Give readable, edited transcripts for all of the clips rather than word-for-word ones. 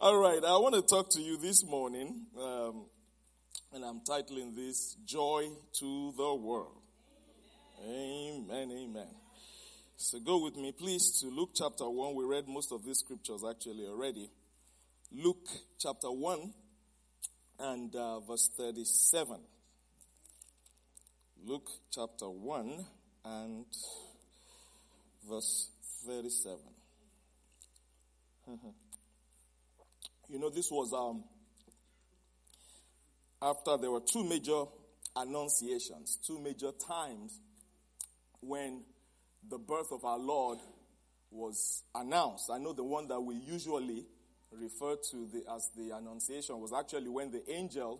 All right, I want to talk to you this morning, and I'm titling this, Joy to the World. Amen, amen. So go with me, please, to Luke chapter 1. We read most of these scriptures actually already. Luke chapter 1 and verse 37. Luke chapter 1 and verse 37. You know, this was after there were two major annunciations, two major times when the birth of our Lord was announced. I know the one that we usually refer to as the annunciation was actually when the angel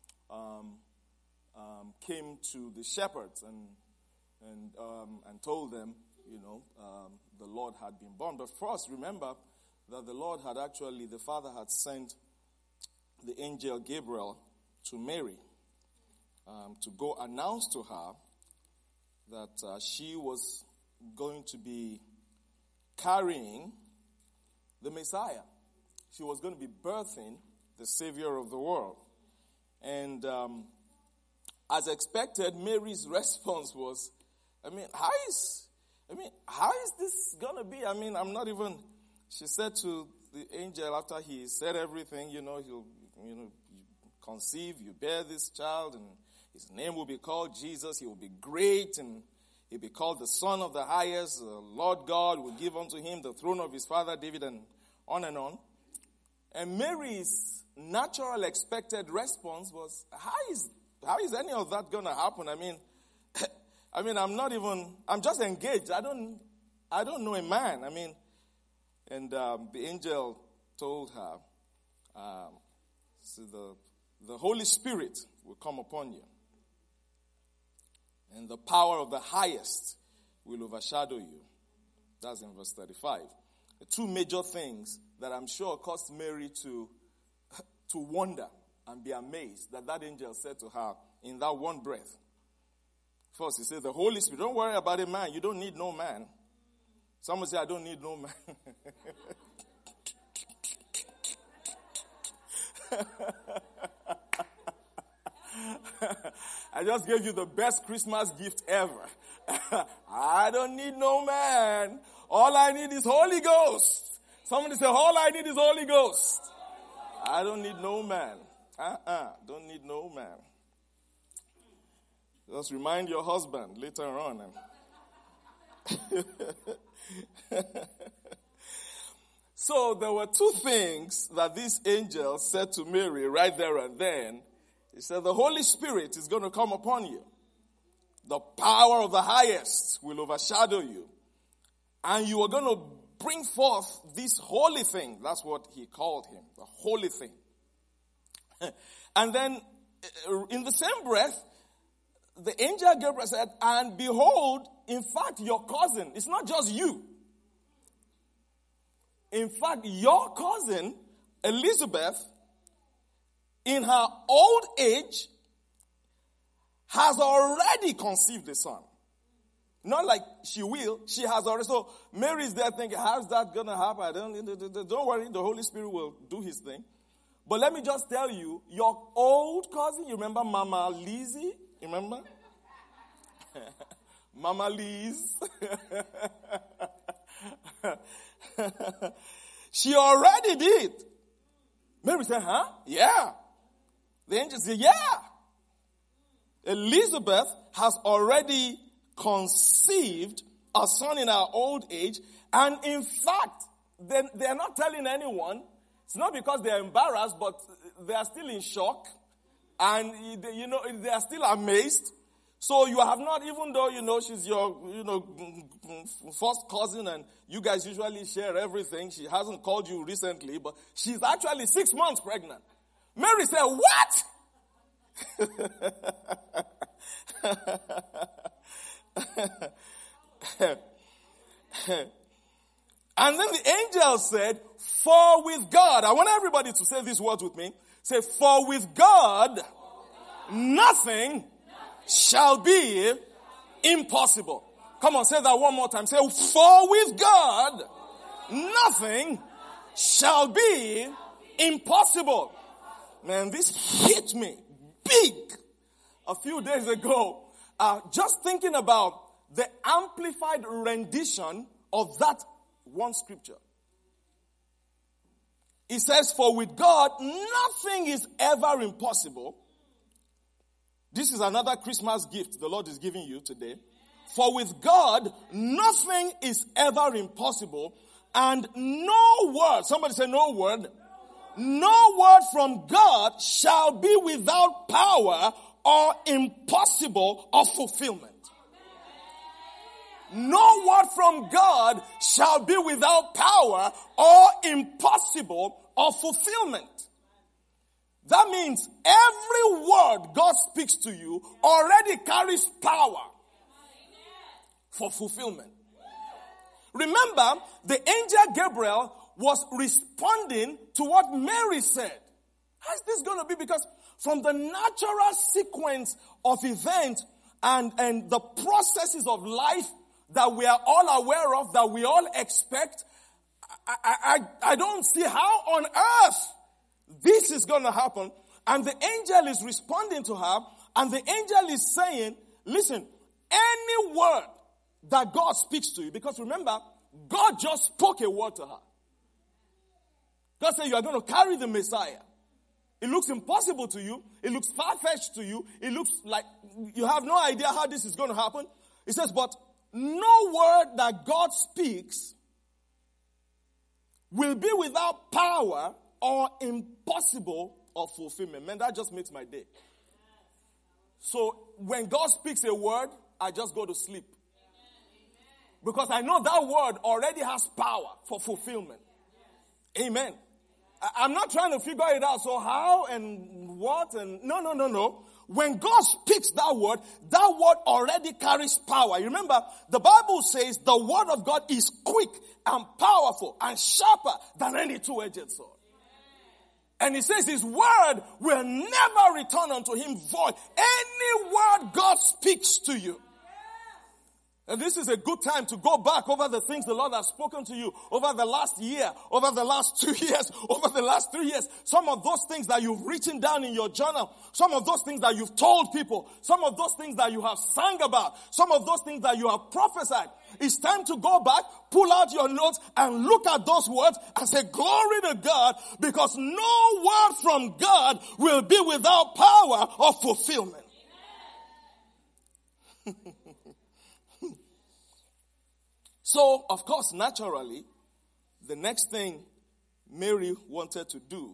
came to the shepherds and told them, the Lord had been born. But first, remember that the Father had sent the angel Gabriel to Mary to go announce to her that she was going to be carrying the Messiah. She was going to be birthing the Savior of the world. And as expected, Mary's response was, how is this going to be? She said to the angel after he said everything, he'll conceive, you bear this child, and his name will be called Jesus. He will be great, and he'll be called the Son of the Highest. The Lord God will give unto him the throne of his father David, and on and on. And Mary's natural expected response was, how is any of that going to happen? I'm just engaged. I don't know a man. And the angel told her, the Holy Spirit will come upon you, and the power of the highest will overshadow you. That's in verse 35. The two major things that I'm sure caused Mary to wonder and be amazed that angel said to her in that one breath. First, he said, the Holy Spirit. Don't worry about a man. You don't need no man. Someone say, I don't need no man. I just gave you the best Christmas gift ever. I don't need no man. All I need is Holy Ghost. Somebody say, all I need is Holy Ghost. I don't need no man. Don't need no man. Just remind your husband later on. So there were two things that this angel said to Mary right there and then. He said, the Holy Spirit is going to come upon you. The power of the highest will overshadow you. And you are going to bring forth this holy thing. That's what he called him, the holy thing. And then in the same breath, the angel Gabriel said, and behold, in fact, your cousin, it's not just you. In fact, your cousin, Elizabeth, in her old age, has already conceived a son. Not like she will, she has already. So Mary is there thinking, how's that going to happen? Don't worry, the Holy Spirit will do his thing. But let me just tell you, your old cousin, you remember Mama Lizzie? You remember? Mama Liz. She already did. Mary said, huh? Yeah. The angel said, yeah. Elizabeth has already conceived a son in her old age. And in fact, they're not telling anyone. It's not because they're embarrassed, but they are still in shock. And, they are still amazed. So you have not, even though, she's your, first cousin and you guys usually share everything. She hasn't called you recently, but she's actually 6 months pregnant. Mary said, what? And then the angel said, for with God, I want everybody to say these words with me. Say, for with God, nothing shall be impossible. Come on, say that one more time. Say, for with God, nothing shall be impossible. Man, this hit me big a few days ago. Just thinking about the amplified rendition of that one scripture. It says, for with God, nothing is ever impossible. This is another Christmas gift the Lord is giving you today. For with God, nothing is ever impossible. And no word, somebody say no word. No word from God shall be without power or impossible of fulfillment. No word from God shall be without power or impossible of fulfillment. That means every word God speaks to you already carries power for fulfillment. Remember, the angel Gabriel was responding to what Mary said. How's this going to be? Because from the natural sequence of events and the processes of life that we are all aware of, that we all expect, I don't see how on earth this is going to happen. And the angel is responding to her, and the angel is saying, listen, any word that God speaks to you, because remember, God just spoke a word to her. God said, you are going to carry the Messiah. It looks impossible to you. It looks far-fetched to you. It looks like you have no idea how this is going to happen. It says, but no word that God speaks will be without power or impossible of fulfillment. Man, that just makes my day. So when God speaks a word, I just go to sleep. Because I know that word already has power for fulfillment. Amen. I'm not trying to figure it out. So how and what and no. When God speaks that word already carries power. You remember, the Bible says the word of God is quick and powerful and sharper than any two-edged sword. And he says his word will never return unto him void. Any word God speaks to you. And this is a good time to go back over the things the Lord has spoken to you over the last year, over the last 2 years, over the last 3 years. Some of those things that you've written down in your journal, some of those things that you've told people, some of those things that you have sang about, some of those things that you have prophesied. It's time to go back, pull out your notes and look at those words and say, glory to God, because no word from God will be without power or fulfillment. So, of course, naturally, the next thing Mary wanted to do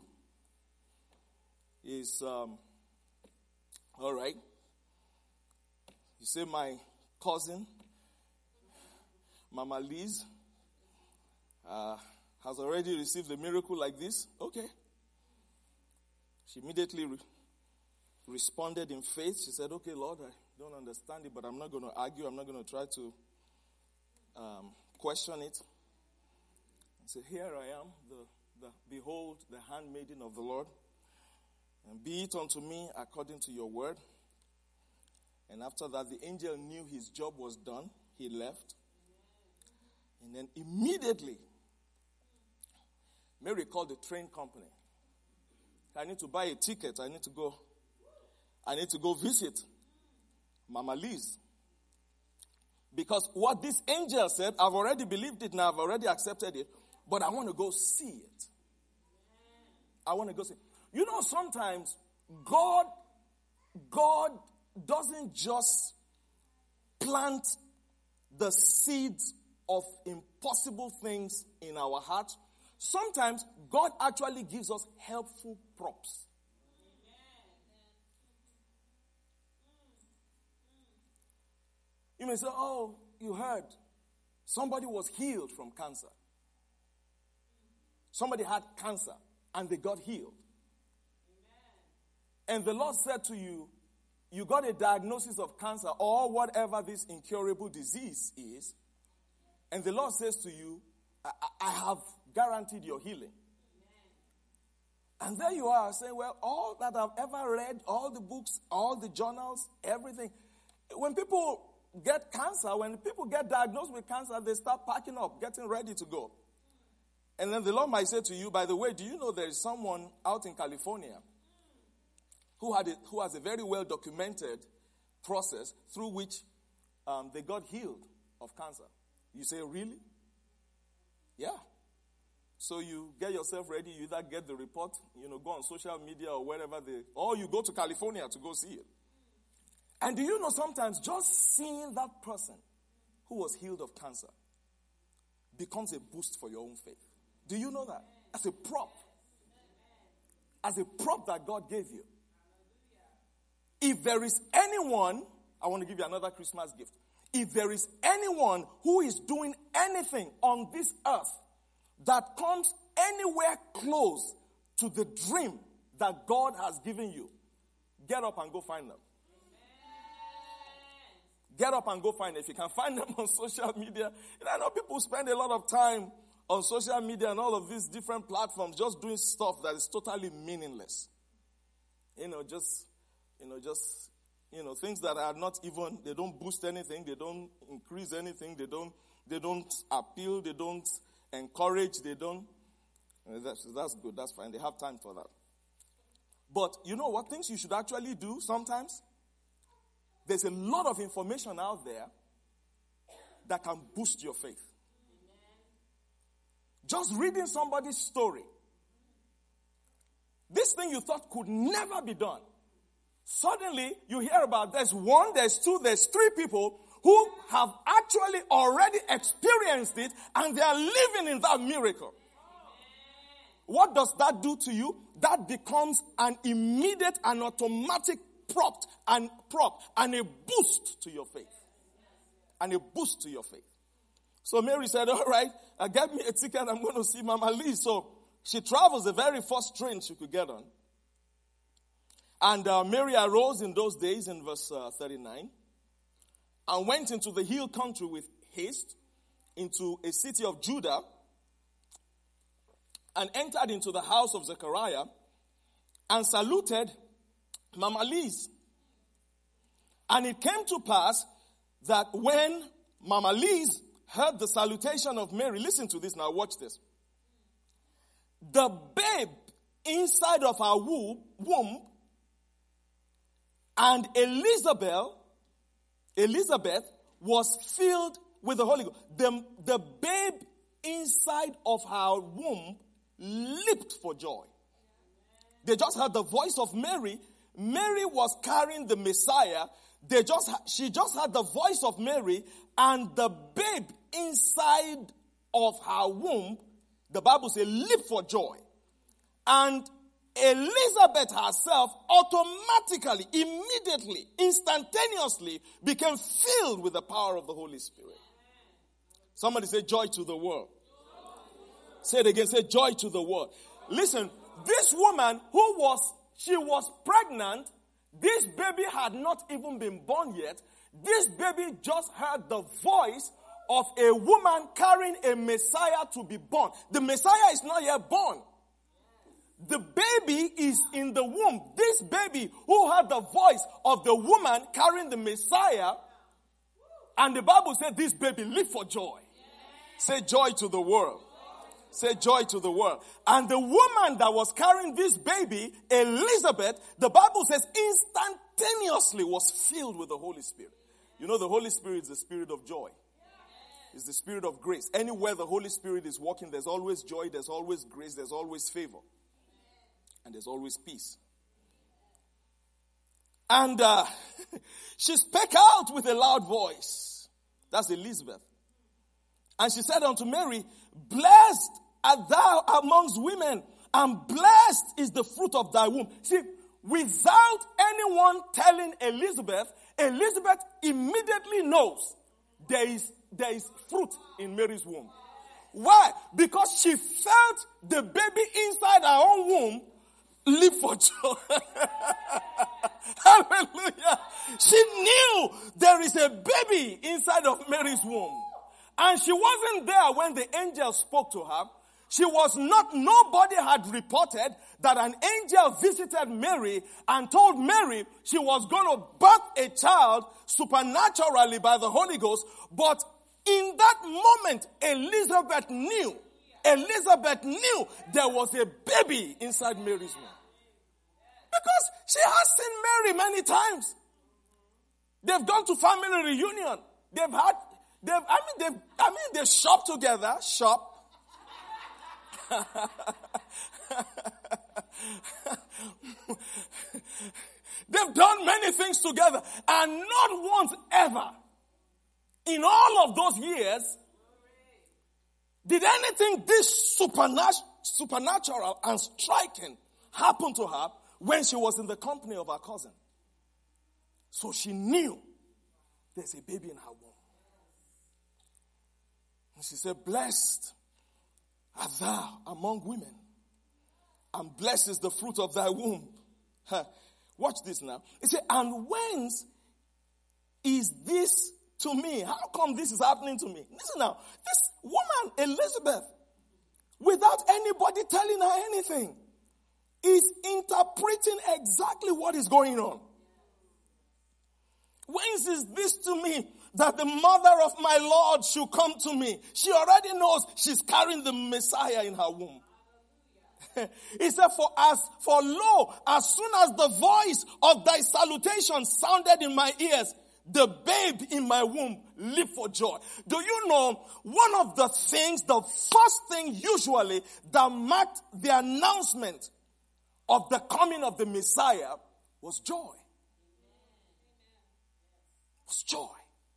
is, all right, you say my cousin, Mama Liz, has already received a miracle like this. Okay. She immediately responded in faith. She said, okay, Lord, I don't understand it, but I'm not going to argue. I'm not going to try to question it. And say, here I am, behold, the handmaiden of the Lord. And be it unto me according to your word. And after that, the angel knew his job was done. He left. And then immediately, Mary called the train company. I need to buy a ticket. I need to go visit Mama Liz. Because what this angel said, I've already believed it now, I've already accepted it, but I want to go see it. I want to go see it. You know, sometimes God doesn't just plant the seeds of impossible things in our hearts. Sometimes God actually gives us helpful props. You may say, oh, you heard. Somebody was healed from cancer. Somebody had cancer and they got healed. And the Lord said to you, you got a diagnosis of cancer or whatever this incurable disease is. And the Lord says to you, I have guaranteed your healing. And there you are saying, well, all that I've ever read, all the books, all the journals, everything. When people get cancer, when people get diagnosed with cancer, they start packing up, getting ready to go. And then the Lord might say to you, by the way, do you know there is someone out in California who has a very well documented process through which they got healed of cancer? You say, really? Yeah. So you get yourself ready, you either get the report, go on social media or wherever or you go to California to go see it. And do you know sometimes just seeing that person who was healed of cancer becomes a boost for your own faith? Do you know that? As a prop. As a prop that God gave you. If there is anyone, I want to give you another Christmas gift. If there is anyone who is doing anything on this earth that comes anywhere close to the dream that God has given you, get up and go find them. Get up and go find them. If you can find them on social media. I know people spend a lot of time on social media and all of these different platforms just doing stuff that is totally meaningless. Things that are not even, they don't boost anything, they don't increase anything, they don't appeal, they don't encourage, they don't. That's good, that's fine. They have time for that. But you know what things you should actually do sometimes? There's a lot of information out there that can boost your faith. Just reading somebody's story. This thing you thought could never be done. Suddenly, you hear about there's one, there's two, there's three people who have actually already experienced it and they are living in that miracle. What does that do to you? That becomes an immediate and automatic prop and a boost to your faith. And a boost to your faith. So Mary said, all right, get me a ticket, I'm going to see Mama Lee. So she travels the very first train she could get on. And Mary arose in those days, in verse 39, and went into the hill country with haste, into a city of Judah, and entered into the house of Zechariah, and saluted Mama Liz. And it came to pass that when Mama Liz heard the salutation of Mary, listen to this now, watch this. The babe inside of her womb and Elizabeth was filled with the Holy Ghost. The babe inside of her womb leaped for joy. They just heard the voice of Mary. Mary was carrying the Messiah. She just had the voice of Mary, and the babe inside of her womb, the Bible says, leaped for joy. And Elizabeth herself automatically, immediately, instantaneously became filled with the power of the Holy Spirit. Somebody say joy to the world. Say it again, say joy to the world. Listen, this woman she was pregnant. This baby had not even been born yet. This baby just heard the voice of a woman carrying a Messiah to be born. The Messiah is not yet born. The baby is in the womb. This baby who heard the voice of the woman carrying the Messiah, and the Bible said this baby leaped for joy. Say joy to the world. Say joy to the world. And the woman that was carrying this baby, Elizabeth, the Bible says instantaneously was filled with the Holy Spirit. You know the Holy Spirit is the spirit of joy. It's the spirit of grace. Anywhere the Holy Spirit is walking, there's always joy, there's always grace, there's always favor. And there's always peace. And she spake out with a loud voice. That's Elizabeth. And she said unto Mary, blessed art thou amongst women, and blessed is the fruit of thy womb. See, without anyone telling Elizabeth, Elizabeth immediately knows there is fruit in Mary's womb. Why? Because she felt the baby inside her own womb leap for joy. Hallelujah. She knew there is a baby inside of Mary's womb. And she wasn't there when the angel spoke to her. Nobody had reported that an angel visited Mary and told Mary she was going to birth a child supernaturally by the Holy Ghost. But in that moment, Elizabeth knew Elizabeth knew there was a baby inside Mary's womb. Because she has seen Mary many times. They've gone to family reunion. They shop together. They've done many things together. And not once ever, in all of those years, did anything this supernatural and striking happen to her when she was in the company of her cousin. So she knew there's a baby in her womb. And she said, blessed art thou among women, and blessed is the fruit of thy womb. Watch this now. It said, and whence is this to me? How come this is happening to me? Listen now. This woman, Elizabeth, without anybody telling her anything, is interpreting exactly what is going on. Whence is this to me that the mother of my Lord should come to me? She already knows she's carrying the Messiah in her womb. He said, for lo, as soon as the voice of thy salutation sounded in my ears, the babe in my womb leaped for joy. Do you know, one of the things, the first thing usually that marked the announcement of the coming of the Messiah was joy. Was joy.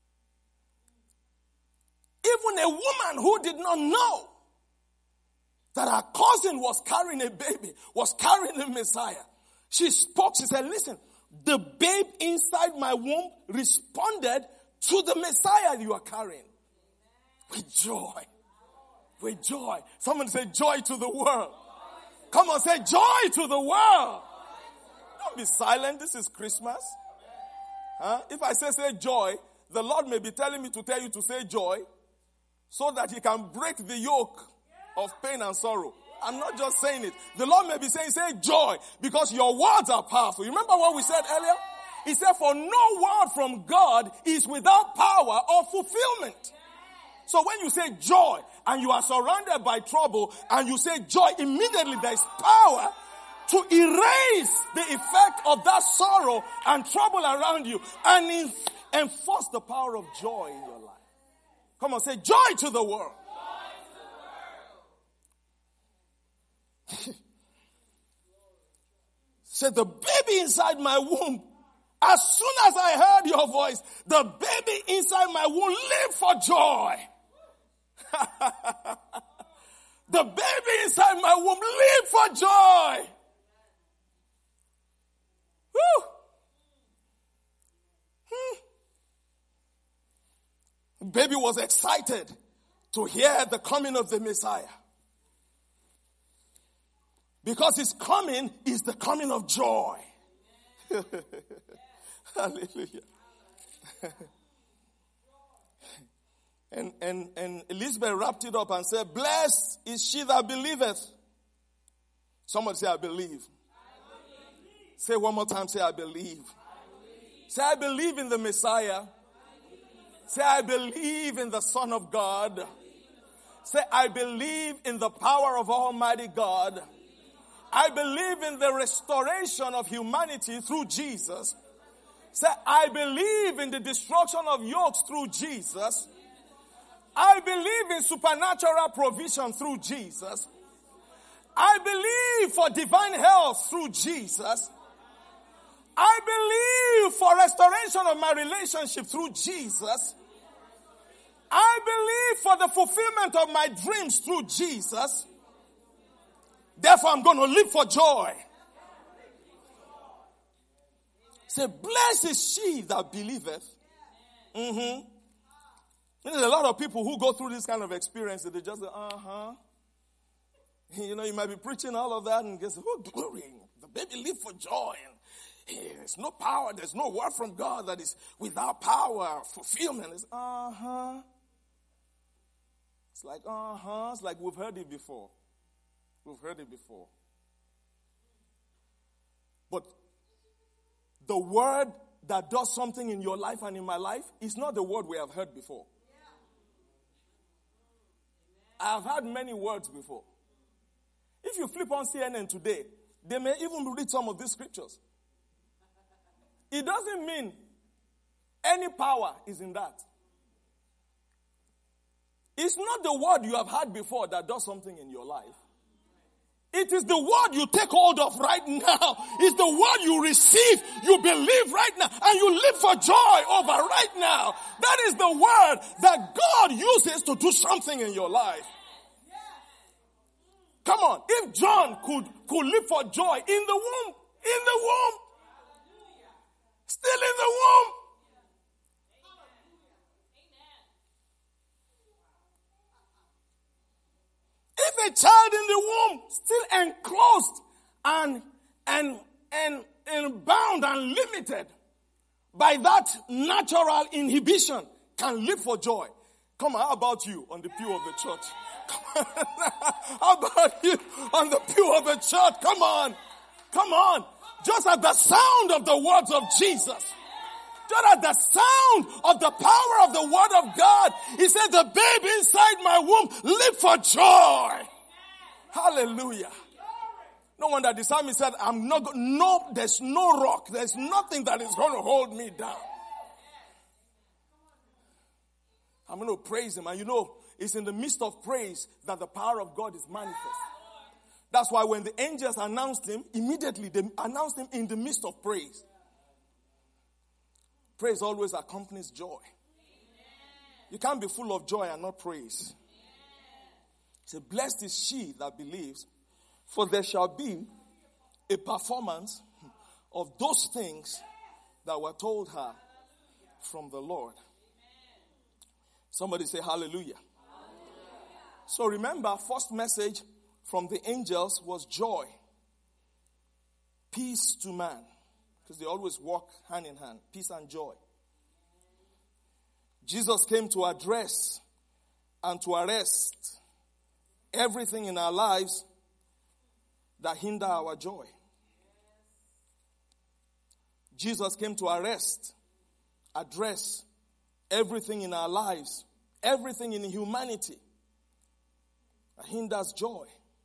Even a woman who did not know that her cousin was carrying a baby, was carrying a Messiah, she spoke, she said, listen, the babe inside my womb responded to the Messiah you are carrying. With joy. With joy. Someone say joy to the world. Come on, say joy to the world. Don't be silent. This is Christmas. If I say joy, the Lord may be telling me to tell you to say joy so that he can break the yoke of pain and sorrow. I'm not just saying it. The Lord may be saying, say joy, because your words are powerful. You remember what we said earlier? He said, for no word from God is without power or fulfillment. So when you say joy and you are surrounded by trouble and you say joy, immediately there is power to erase the effect of that sorrow and trouble around you and enforce the power of joy in your life. Come on, say joy to the world. Said the baby inside my womb, as soon as I heard your voice, the baby inside my womb leaped for joy. The baby inside my womb leaped for joy. The baby was excited to hear the coming of the Messiah. Because his coming is the coming of joy. Hallelujah. And Elizabeth wrapped it up and said, blessed is she that believeth. Somebody say, I believe. Say one more time, say, I believe. Say, I believe in the Messiah. Say, I believe in the Son of God. Say, I believe in the power of Almighty God. I believe in the restoration of humanity through Jesus. Say, I believe in the destruction of yokes through Jesus. I believe in supernatural provision through Jesus. I believe for divine health through Jesus. I believe for restoration of my relationship through Jesus. I believe for the fulfillment of my dreams through Jesus. Therefore, I'm going to live for joy. Say, blessed is she that believeth. There's a lot of people who go through this kind of experience that they just go, You know, you might be preaching all of that and just, oh, glory. The baby live for joy. And there's no power. There's no word from God that is without power, fulfillment. It's It's like, It's like we've heard it before. We've heard it before. But the word that does something in your life and in my life is not the word we have heard before. I've had many words before. If you flip on CNN today, they may even read some of these scriptures. It doesn't mean any power is in that. It's not the word you have had before that does something in your life. It is the word you take hold of right now. It's the word you receive, you believe right now, and you live for joy over right now. That is the word that God uses to do something in your life. Come on, if John could live for joy in the womb, still in the womb. If a child in the womb, still enclosed and bound and limited by that natural inhibition, can live for joy. Come on, how about you on the pew of the church? Come on. How about you on the pew of the church? Come on. Come on. Just at the sound of the words of Jesus. Just at the sound of the power of the word of God. He said, the baby inside my womb live for joy. Hallelujah. No wonder the psalmist said, there's no rock. There's nothing that is going to hold me down. I'm going to praise him. And you know, it's in the midst of praise that the power of God is manifest. That's why when the angels announced him, immediately they announced him in the midst of praise. Praise always accompanies joy. You can't be full of joy and not praise. He said, blessed is she that believes, for there shall be a performance of those things that were told her from the Lord. Somebody say hallelujah. Hallelujah. So remember, first message from the angels was joy. Peace to man. Because they always walk hand in hand. Peace and joy. Jesus came to address and to arrest everything in our lives that hinder our joy. Jesus came to address everything in our lives, everything in humanity that hinders joy.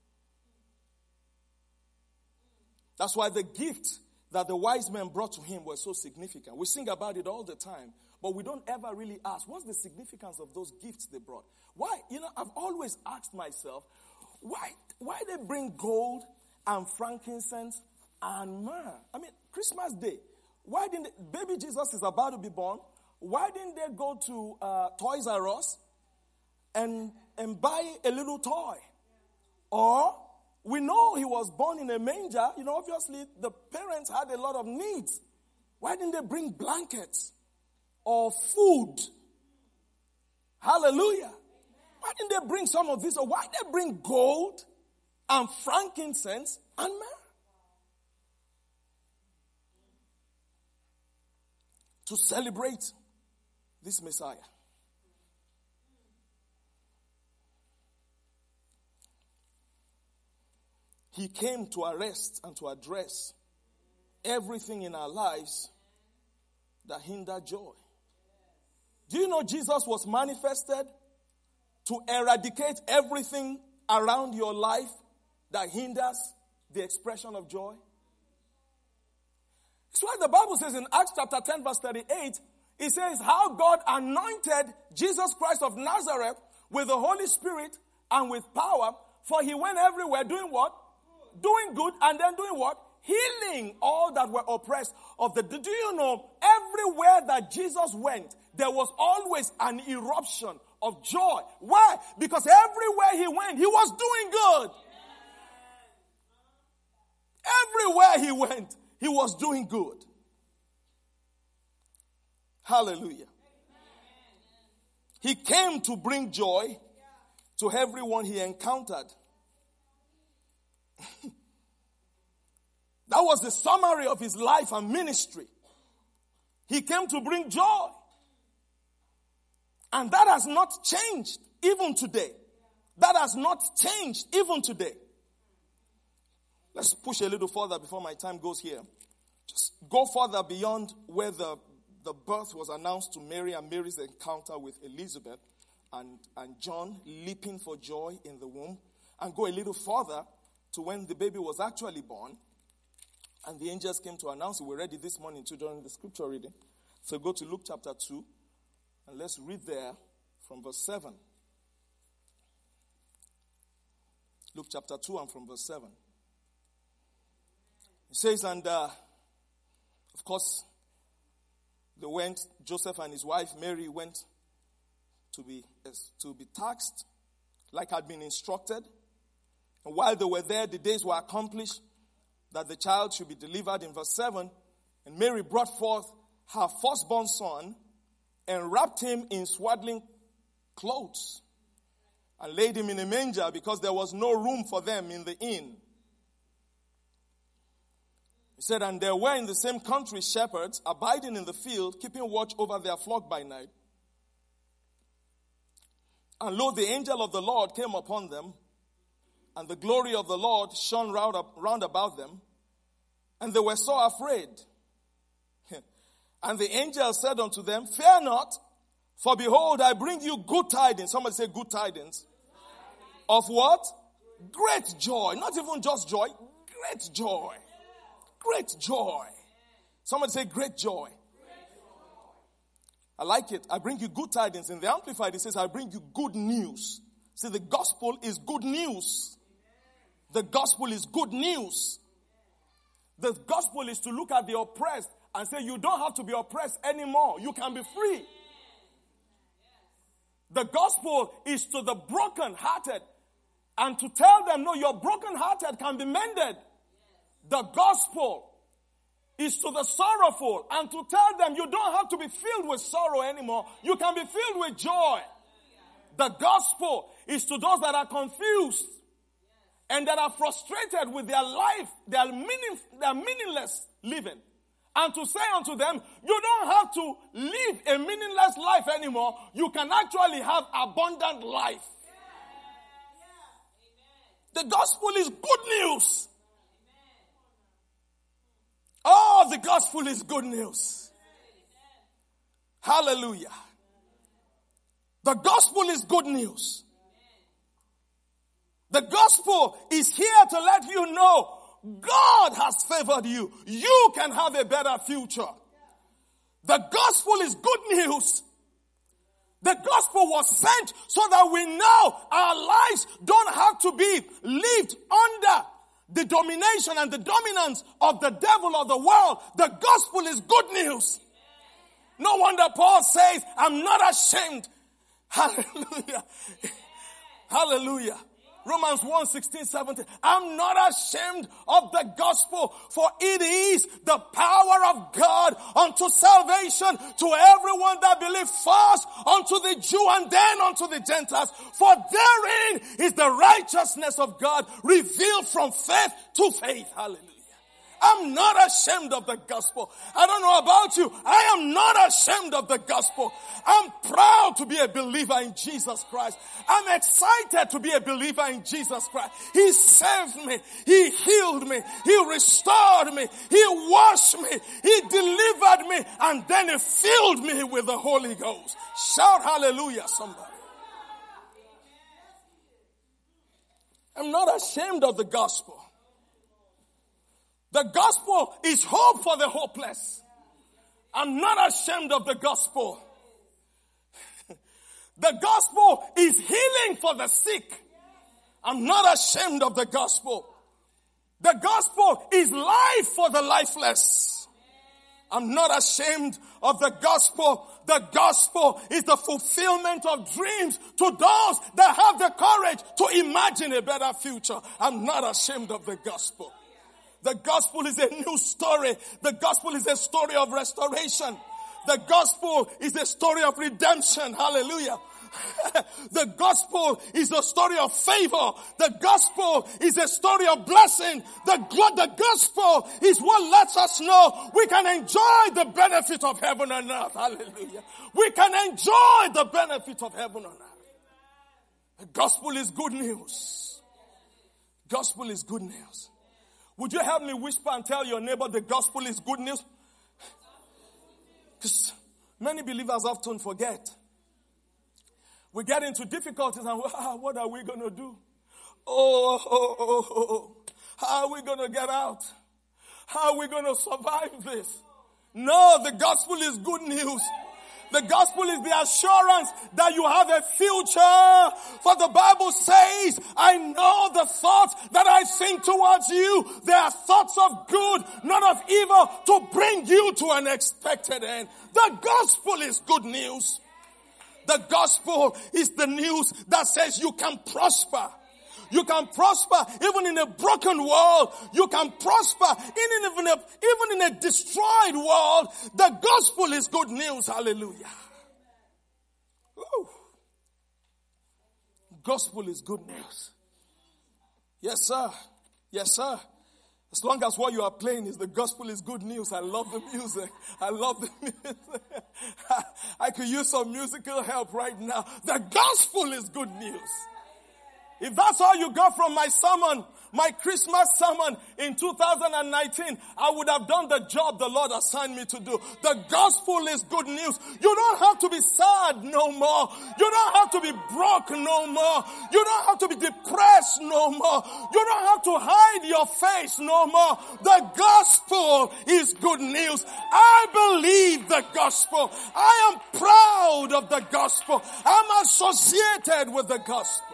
That's why the gift that the wise men brought to him was so significant. We sing about it all the time, but we don't ever really ask, what's the significance of those gifts they brought? Why? You know, I've always asked myself, why they bring gold and frankincense and myrrh? I mean, Christmas Day, why didn't baby Jesus is about to be born? Why didn't they go to Toys R Us and buy a little toy? Or, we know he was born in a manger. You know, obviously, the parents had a lot of needs. Why didn't they bring blankets or food? Hallelujah. Why didn't they bring some of this? Or why did they bring gold and frankincense and myrrh? To celebrate this Messiah. He came to arrest and to address everything in our lives that hinder joy. Do you know Jesus was manifested to eradicate everything around your life that hinders the expression of joy? That's why the Bible says in Acts chapter 10 verse 38, it says how God anointed Jesus Christ of Nazareth with the Holy Spirit and with power, for he went everywhere doing what? Doing good, and then doing what? Healing all that were oppressed of the... Do you know, everywhere that Jesus went, there was always an eruption of joy. Why? Because everywhere he went, he was doing good. Everywhere he went, he was doing good. Hallelujah. He came to bring joy to everyone he encountered. That was the summary of his life and ministry. He came to bring joy. And that has not changed even today. That has not changed even today. Let's push a little further before my time goes here. Just go further beyond where the birth was announced to Mary and Mary's encounter with Elizabeth. and John leaping for joy in the womb, and go a little further to when the baby was actually born. And the angels came to announce it. We read it this morning too during the scripture reading. So go to Luke chapter 2, and let's read there from verse 7. Luke chapter 2 and from verse 7. It says, and of course, Joseph and his wife Mary went to be taxed like had been instructed. And while they were there, the days were accomplished that the child should be delivered in verse 7. And Mary brought forth her firstborn son and wrapped him in swaddling clothes and laid him in a manger because there was no room for them in the inn. He said, and there were in the same country shepherds abiding in the field, keeping watch over their flock by night. And lo, the angel of the Lord came upon them, and the glory of the Lord shone round about them, and they were so afraid. And the angel said unto them, fear not, for behold, I bring you good tidings. Somebody say good tidings. Of what? Great joy. Not even just joy. Great joy. Great joy. Somebody say great joy. I like it. I bring you good tidings. In the Amplified, it says, I bring you good news. See, the gospel is good news. The gospel is good news. The gospel is to look at the oppressed and say, you don't have to be oppressed anymore. You can be free. The gospel is to the brokenhearted and to tell them, no, your brokenhearted can be mended. The gospel is to the sorrowful and to tell them you don't have to be filled with sorrow anymore. You can be filled with joy. The gospel is to those that are confused and that are frustrated with their life, their meaningless living. And to say unto them, you don't have to live a meaningless life anymore. You can actually have abundant life. The gospel is good news. Oh, the gospel is good news. Hallelujah. The gospel is good news. The gospel is here to let you know God has favored you. You can have a better future. The gospel is good news. The gospel was sent so that we know our lives don't have to be lived under the domination and the dominance of the devil of the world. The gospel is good news. No wonder Paul says, I'm not ashamed. Hallelujah. Hallelujah. Romans 1, 16, 17. I'm not ashamed of the gospel, for it is the power of God unto salvation to everyone that believes, first unto the Jew and then unto the Gentiles. For therein is the righteousness of God revealed from faith to faith. Hallelujah. I'm not ashamed of the gospel. I don't know about you. I am not ashamed of the gospel. I'm proud to be a believer in Jesus Christ. I'm excited to be a believer in Jesus Christ. He saved me. He healed me. He restored me. He washed me. He delivered me. And then He filled me with the Holy Ghost. Shout hallelujah, somebody. I'm not ashamed of the gospel. The gospel is hope for the hopeless. I'm not ashamed of the gospel. The gospel is healing for the sick. I'm not ashamed of the gospel. The gospel is life for the lifeless. I'm not ashamed of the gospel. The gospel is the fulfillment of dreams to those that have the courage to imagine a better future. I'm not ashamed of the gospel. The gospel is a new story. The gospel is a story of restoration. The gospel is a story of redemption. Hallelujah. The gospel is a story of favor. The gospel is a story of blessing. The gospel is what lets us know we can enjoy the benefit of heaven and earth. Hallelujah. We can enjoy the benefit of heaven and earth. The gospel is good news. Gospel is good news. Would you help me whisper and tell your neighbor the gospel is good news? Because many believers often forget. We get into difficulties and what are we going to do? Oh, how are we going to get out? How are we going to survive this? No, the gospel is good news. The gospel is the assurance that you have a future. For the Bible says, I know the thoughts that I think towards you. They are thoughts of good, not of evil, to bring you to an expected end. The gospel is good news. The gospel is the news that says you can prosper. You can prosper even in a broken world. You can prosper even in a destroyed world. The gospel is good news. Hallelujah. Woo. Gospel is good news. Yes, sir. Yes, sir. As long as what you are playing is the gospel is good news. I love the music. I love the music. I could use some musical help right now. The gospel is good news. If that's all you got from my sermon, my Christmas sermon in 2019, I would have done the job the Lord assigned me to do. The gospel is good news. You don't have to be sad no more. You don't have to be broke no more. You don't have to be depressed no more. You don't have to hide your face no more. The gospel is good news. I believe the gospel. I am proud of the gospel. I'm associated with the gospel.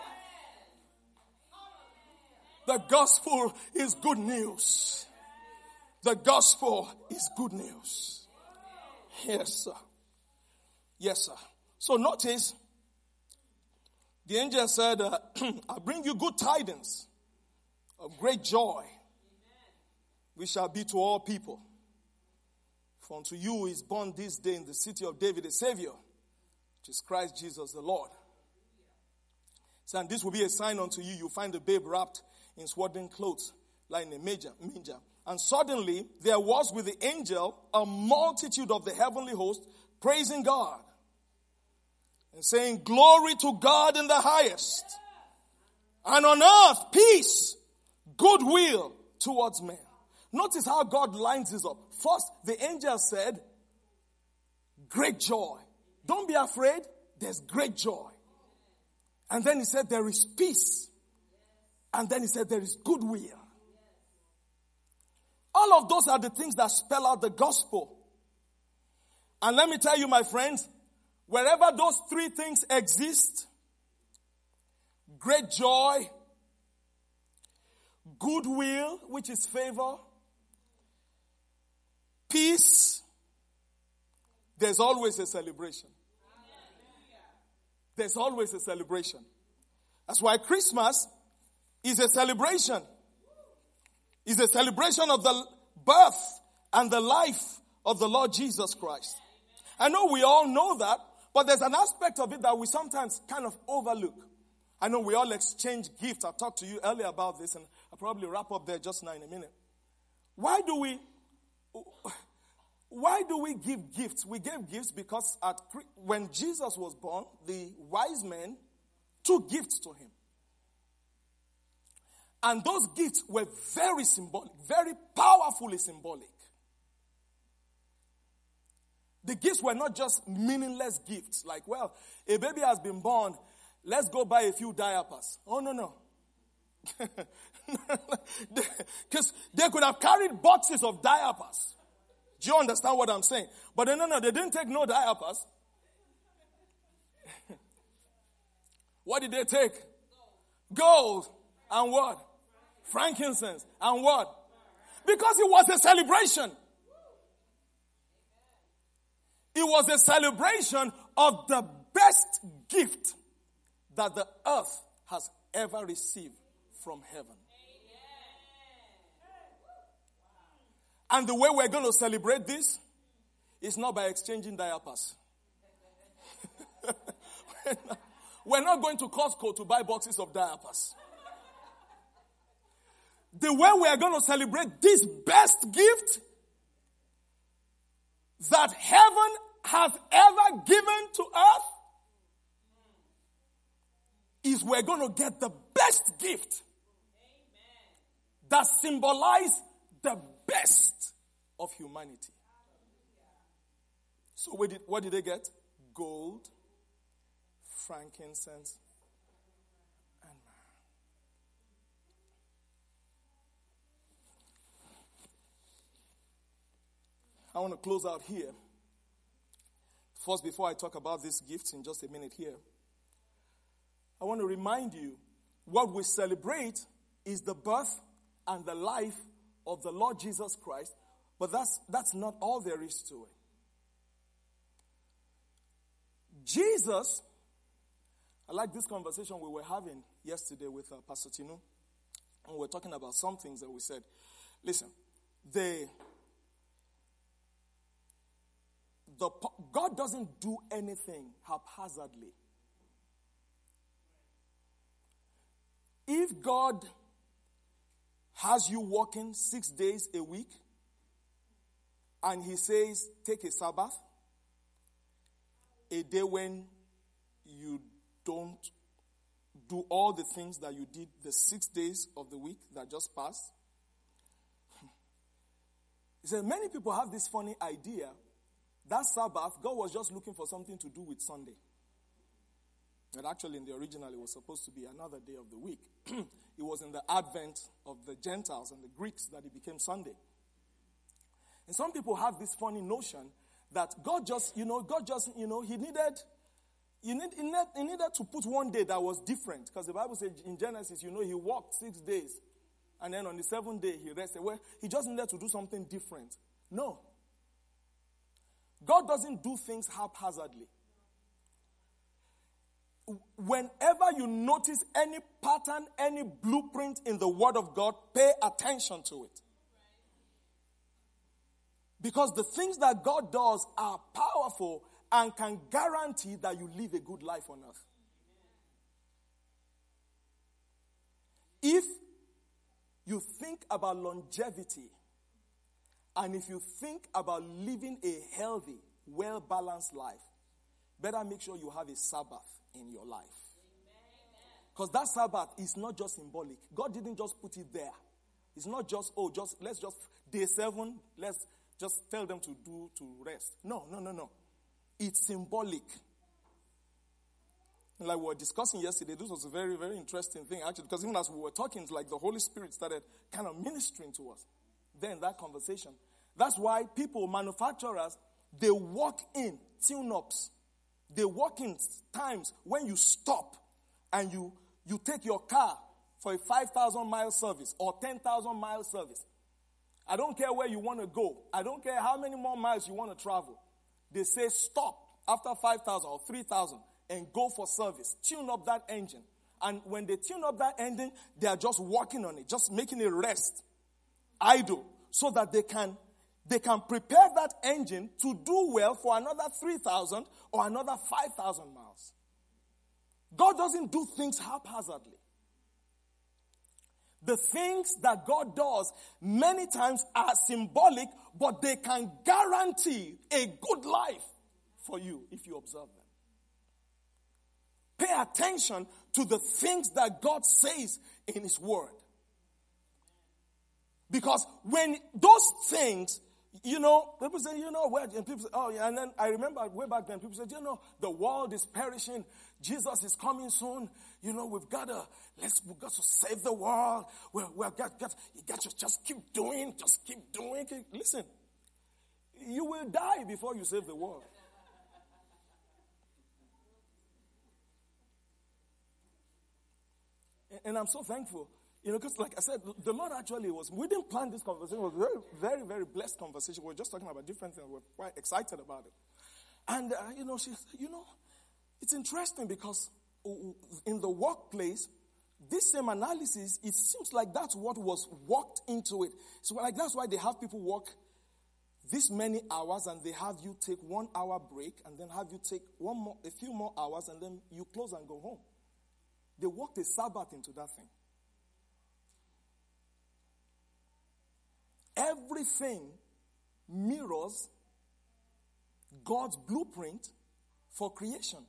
The gospel is good news. The gospel is good news. Yes, sir. Yes, sir. So notice, the angel said, I bring you good tidings of great joy, which shall be to all people. For unto you is born this day in the city of David a Savior, which is Christ Jesus the Lord. So, and this will be a sign unto you. You find the babe wrapped in swaddling clothes, lying in a manger. And suddenly there was with the angel a multitude of the heavenly host praising God and saying, Glory to God in the highest, and on earth peace, goodwill towards men. Notice how God lines this up. First, the angel said, great joy. Don't be afraid. There's great joy. And then he said, there is peace. And then he said, there is goodwill. All of those are the things that spell out the gospel. And let me tell you, my friends, wherever those three things exist, great joy, goodwill, which is favor, peace, there's always a celebration. There's always a celebration. That's why Christmas is a celebration. It's a celebration of the birth and the life of the Lord Jesus Christ. I know we all know that, but there's an aspect of it that we sometimes kind of overlook. I know we all exchange gifts. I talked to you earlier about this, and I'll probably wrap up there just now in a minute. Why do we give gifts? We gave gifts because when Jesus was born, the wise men took gifts to him. And those gifts were very symbolic, very powerfully symbolic. The gifts were not just meaningless gifts, like, well, a baby has been born, let's go buy a few diapers. Oh, no. Because they could have carried boxes of diapers. Do you understand what I'm saying? But no, they didn't take no diapers. What did they take? Gold. And what? Frankincense. And what? Because it was a celebration. It was a celebration of the best gift that the earth has ever received from heaven. And the way we're going to celebrate this is not by exchanging diapers. We're not going to Costco to buy boxes of diapers. The way we are going to celebrate this best gift that heaven has ever given to us is we're going to get the best gift that symbolizes the best of humanity. So what did they get? Gold, frankincense, and myrrh. I want to close out here. First, before I talk about these gifts in just a minute here, I want to remind you what we celebrate is the birth and the life of the Lord Jesus Christ, but that's not all there is to it. Jesus, I like this conversation we were having yesterday with Pastor Tinu, and we were talking about some things that we said. Listen, God doesn't do anything haphazardly. If God has you working 6 days a week, and he says, take a Sabbath, a day when you don't do all the things that you did the 6 days of the week that just passed. He said, many people have this funny idea that Sabbath, God was just looking for something to do with Sunday. But actually, in the original, it was supposed to be another day of the week. It was in the advent of the Gentiles and the Greeks that it became Sunday. And some people have this funny notion that God just, he needed to put one day that was different. Because the Bible says in Genesis, he walked 6 days. And then on the seventh day, he rested. Well, he just needed to do something different. No. God doesn't do things haphazardly. Whenever you notice any pattern, any blueprint in the Word of God, pay attention to it. Because the things that God does are powerful and can guarantee that you live a good life on earth. If you think about longevity, and if you think about living a healthy, well-balanced life, better make sure you have a Sabbath in your life. Because that Sabbath is not just symbolic. God didn't just put it there. It's not just, let's just, day 7, let's just tell them to rest. No. It's symbolic. Like we were discussing yesterday, this was a very, very interesting thing actually, because even as we were talking, it's like the Holy Spirit started kind of ministering to us. Then that conversation. That's why manufacturers, they work in tune-ups. They work in times when you stop and you take your car for a 5,000-mile service or 10,000-mile service. I don't care where you want to go. I don't care how many more miles you want to travel. They say stop after 5,000 or 3,000 and go for service. Tune up that engine. And when they tune up that engine, they are just working on it, just making it rest, idle, so that they can prepare that engine to do well for another 3,000 or another 5,000 miles. God doesn't do things haphazardly. The things that God does many times are symbolic, but they can guarantee a good life for you if you observe them. Pay attention to the things that God says in His Word. Because when those things, people say, and people say, oh yeah, and then I remember way back then, people said, the world is perishing, Jesus is coming soon, we've got to save the world, you got to just keep doing. Listen, you will die before you save the world. And I'm so thankful. Because like I said, the Lord actually we didn't plan this conversation. It was a very, very, very blessed conversation. We were just talking about different things. We're quite excited about it. And, she said, it's interesting because in the workplace, this same analysis, it seems like that's what was worked into it. So like that's why they have people work this many hours and they have you take 1 hour break and then have you take a few more hours and then you close and go home. They worked a Sabbath into that thing. Everything mirrors God's blueprint for creation.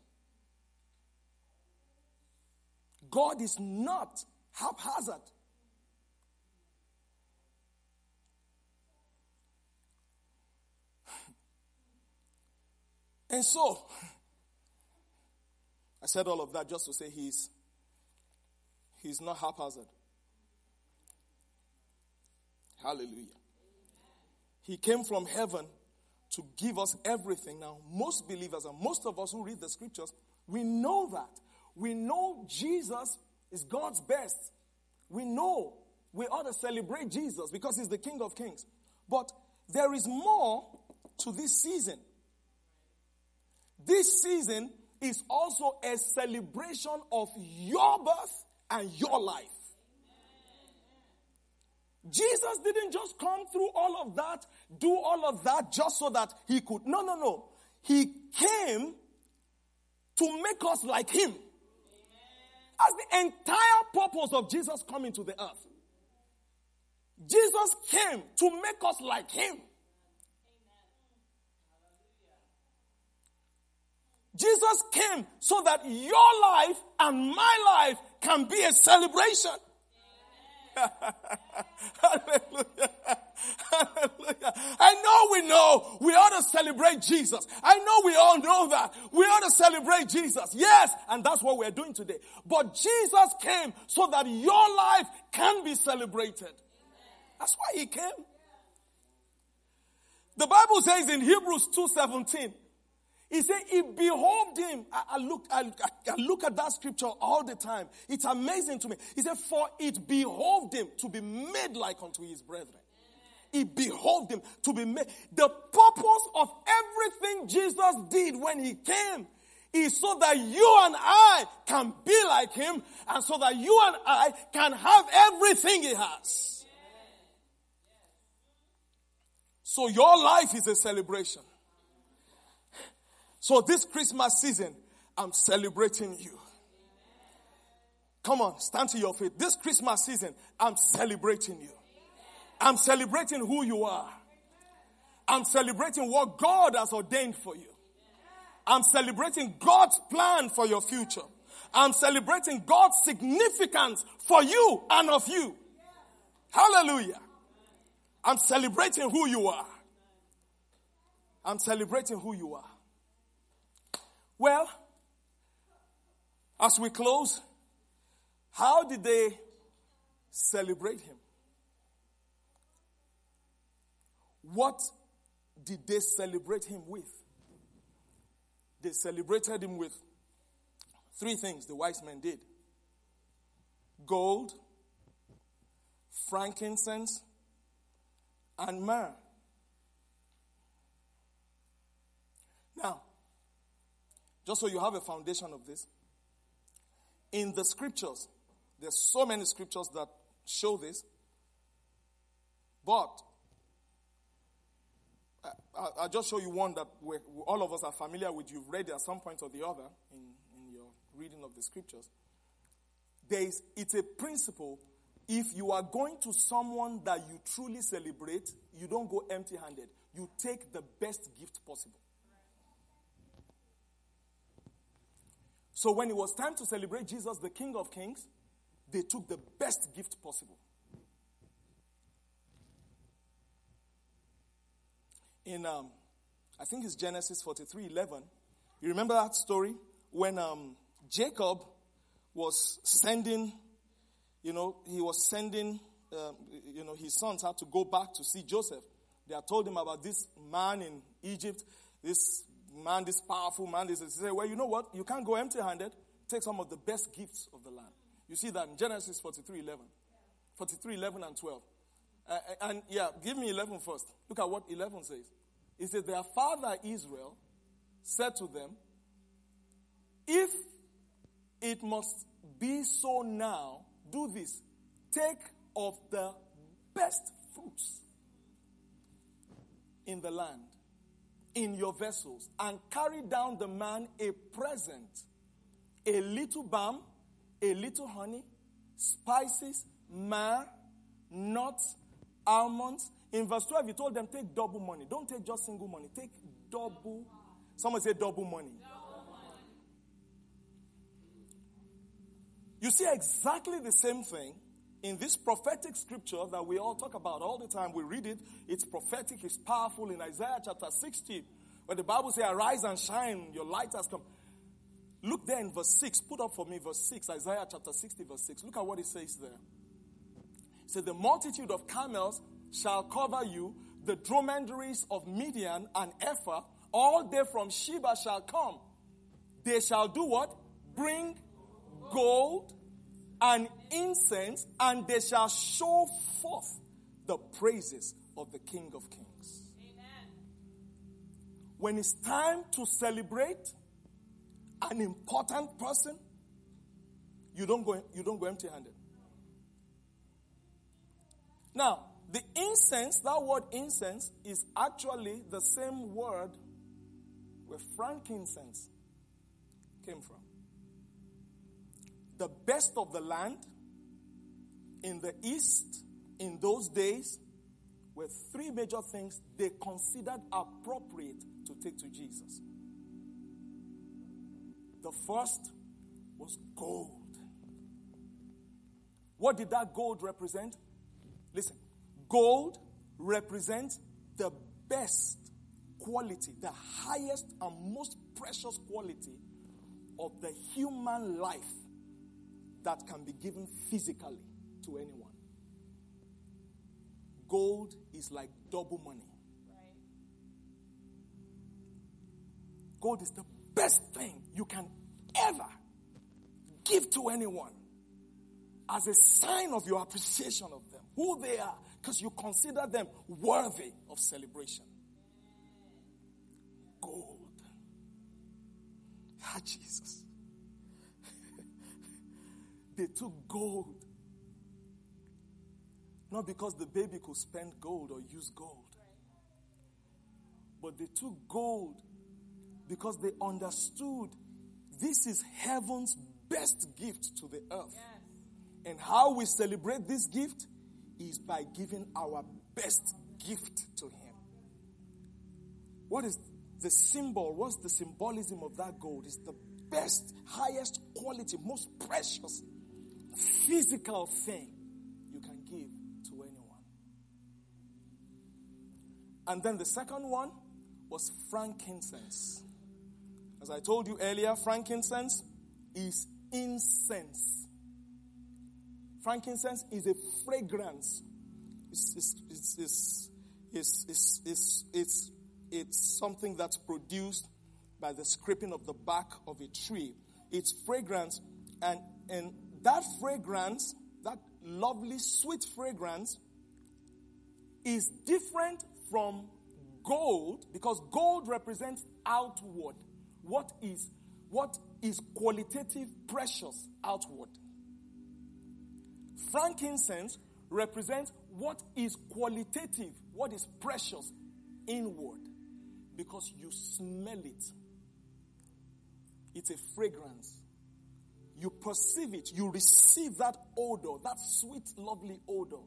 God is not haphazard. And so, I said all of that just to say he's not haphazard. Hallelujah. He came from heaven to give us everything. Now, most believers and most of us who read the scriptures, we know that. We know Jesus is God's best. We know we ought to celebrate Jesus because he's the King of Kings. But there is more to this season. This season is also a celebration of your birth and your life. Jesus didn't just come through all of that, do all of that just so that he could. No. He came to make us like him. That's the entire purpose of Jesus coming to the earth. Jesus came to make us like him. Jesus came so that your life and my life can be a celebration. Hallelujah. Hallelujah. I know we ought to celebrate Jesus. I know we all know that. We ought to celebrate Jesus. Yes, and that's what we're doing today. But Jesus came so that your life can be celebrated. That's why he came. The Bible says in Hebrews 2:17, he said, he behoved him. I look at that scripture all the time. It's amazing to me. He said, for it behoved him to be made like unto his brethren. It behoved him to be made. The purpose of everything Jesus did when he came is so that you and I can be like him, and so that you and I can have everything he has. So your life is a celebration. So this Christmas season, I'm celebrating you. Come on, stand to your feet. This Christmas season, I'm celebrating you. I'm celebrating who you are. I'm celebrating what God has ordained for you. I'm celebrating God's plan for your future. I'm celebrating God's significance for you and of you. Hallelujah. I'm celebrating who you are. I'm celebrating who you are. Well, as we close, how did they celebrate him? What did they celebrate him with? They celebrated him with three things the wise men did: gold, frankincense, and myrrh. Now, just so you have a foundation of this, in the scriptures, there's so many scriptures that show this, but I'll just show you one that all of us are familiar with. You've read it at some point or the other in your reading of the scriptures. It's a principle. If you are going to someone that you truly celebrate, you don't go empty-handed. You take the best gift possible. So when it was time to celebrate Jesus, the King of Kings, they took the best gift possible. In, I think it's Genesis 43:11. You remember that story? When Jacob was sending, he was sending, his sons had to go back to see Joseph. They had told him about this man in Egypt, this powerful man. They said, well, you know what? You can't go empty-handed. Take some of the best gifts of the land. You see that in Genesis 43:11 and 12. Give me 11 first. Look at what 11 says. It says, their father Israel said to them, if it must be so now, do this. Take of the best fruits in the land, in your vessels, and carry down the man a present, a little balm, a little honey, spices, myrrh, nuts, almonds. In verse 12, he told them, take double money. Don't take just single money. Take double. Someone say double money. You see exactly the same thing in this prophetic scripture that we all talk about all the time. We read it. It's prophetic. It's powerful in Isaiah chapter 60, where the Bible says, arise and shine. Your light has come. Look there in verse 6. Put up for me verse 6. Isaiah chapter 60 verse 6. Look at what it says there. It says, the multitude of camels shall cover you. The dromedaries of Midian and Ephah, all they from Sheba shall come. They shall do what? Bring gold and incense, and they shall show forth the praises of the King of Kings. Amen. When it's time to celebrate an important person, you don't go empty-handed. Now, the incense, that word incense, is actually the same word where frankincense came from. The best of the land in the East in those days were three major things they considered appropriate to take to Jesus. The first was gold. What did that gold represent? Listen, gold represents the best quality, the highest and most precious quality of the human life that can be given physically to anyone. Gold is like double money. Right. Gold is the best thing you can ever give to anyone as a sign of your appreciation of them, who they are, because you consider them worthy of celebration. Gold. Ah, Jesus. They took gold. Not because the baby could spend gold or use gold. But they took gold because they understood this is heaven's best gift to the earth. Yes. And how we celebrate this gift is by giving our best gift to Him. What is the symbol? What's the symbolism of that gold? It's the best, highest quality, most precious physical thing you can give to anyone. And then the second one was frankincense. As I told you earlier, frankincense is incense. Frankincense is a fragrance. It's something that's produced by the scraping of the bark of a tree. It's fragrance, and that fragrance, that lovely sweet fragrance, is different from gold, because gold represents outward. What is qualitative, precious outward. Frankincense represents what is qualitative, what is precious inward, because you smell it. It's a fragrance. You perceive it. You receive that odor, that sweet, lovely odor.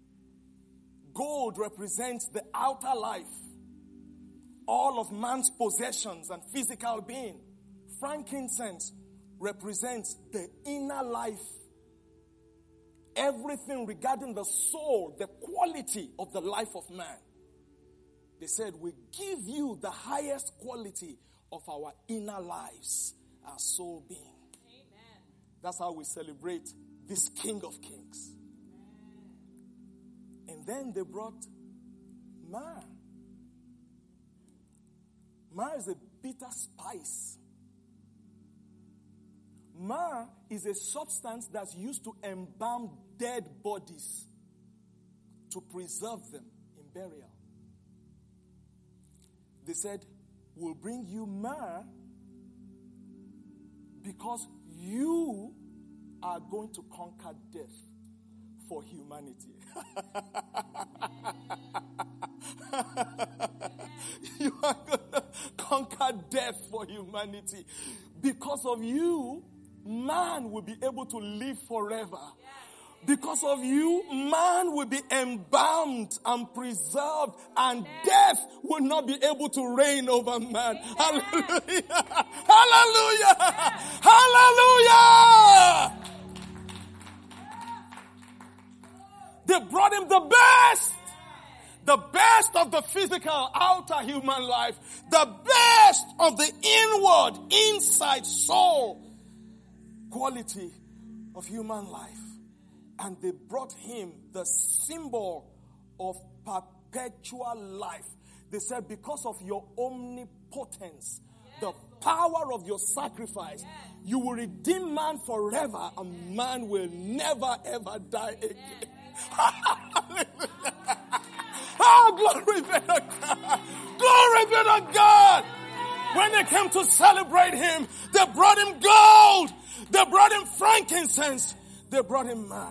Gold represents the outer life, all of man's possessions and physical being. Frankincense represents the inner life, everything regarding the soul, the quality of the life of man. They said, we give you the highest quality of our inner lives, our soul being. Amen. That's how we celebrate this King of Kings. Amen. And then they brought myrrh. Myrrh is a bitter spice. Myrrh is a substance that's used to embalm dead bodies, to preserve them in burial. They said, we'll bring you myrrh because you are going to conquer death for humanity. You are going to conquer death for humanity. Because of you, man will be able to live forever. Because of you, man will be embalmed and preserved, and death will not be able to reign over man. Hallelujah! Hallelujah! Hallelujah! They brought him the best. the best of the physical outer human life, the best of the inward, inside soul quality of human life. And they brought him the symbol of perpetual life. They said, because of your omnipotence, the power of your sacrifice, you will redeem man forever, and man will never ever die again. Oh, glory be to God. Glory be to God. When they came to celebrate him, they brought him gold. They brought him frankincense. They brought him myrrh.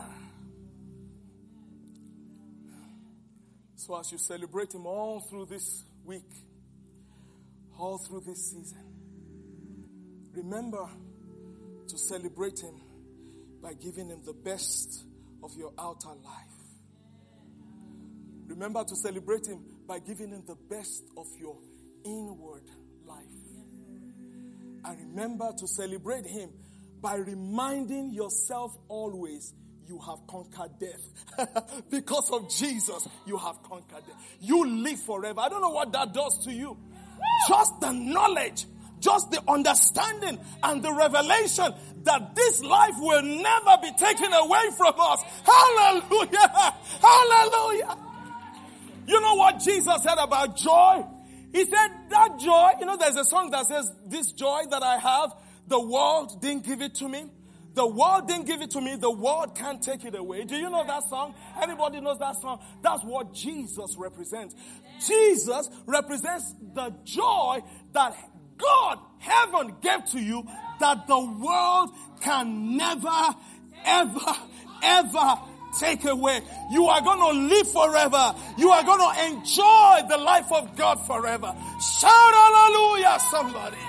So as you celebrate him all through this week, all through this season, remember to celebrate him by giving him the best of your outer life. Remember to celebrate him by giving him the best of your inward life. And remember to celebrate him by reminding yourself always you have conquered death. Because of Jesus, you have conquered death. You live forever. I don't know what that does to you. Just the knowledge, just the understanding and the revelation that this life will never be taken away from us. Hallelujah! Hallelujah! You know what Jesus said about joy? He said that joy, there's a song that says, this joy that I have, the world didn't give it to me. The world didn't give it to me. The world can't take it away. Do you know that song? Anybody knows that song? That's what Jesus represents. Jesus represents the joy that God, heaven gave to you, that the world can never, ever, ever take away. You are going to live forever. You are going to enjoy the life of God forever. Shout hallelujah, somebody.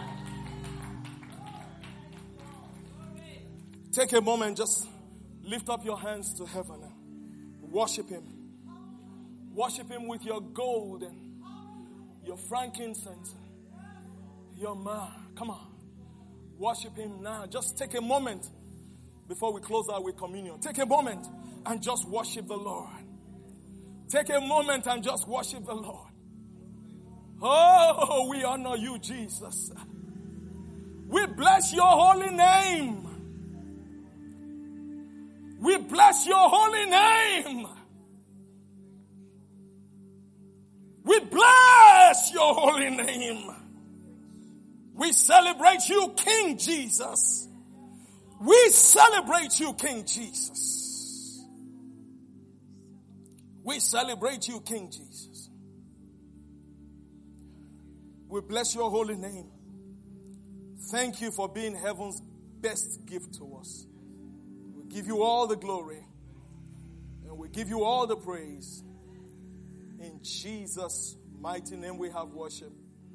Take a moment, just lift up your hands to heaven and worship him. Worship him with your gold and your frankincense, your myrrh. Come on. Worship him now. Just take a moment before we close out with communion. Take a moment and just worship the Lord. Take a moment and just worship the Lord. Oh, we honor you, Jesus. We bless your holy name. We bless your holy name. We bless your holy name. We celebrate you, King Jesus. We celebrate you, King Jesus. We celebrate you, King Jesus. We bless your holy name. Thank you for being heaven's best gift to us. We give you all the glory and we give you all the praise. In Jesus' mighty name we have worship.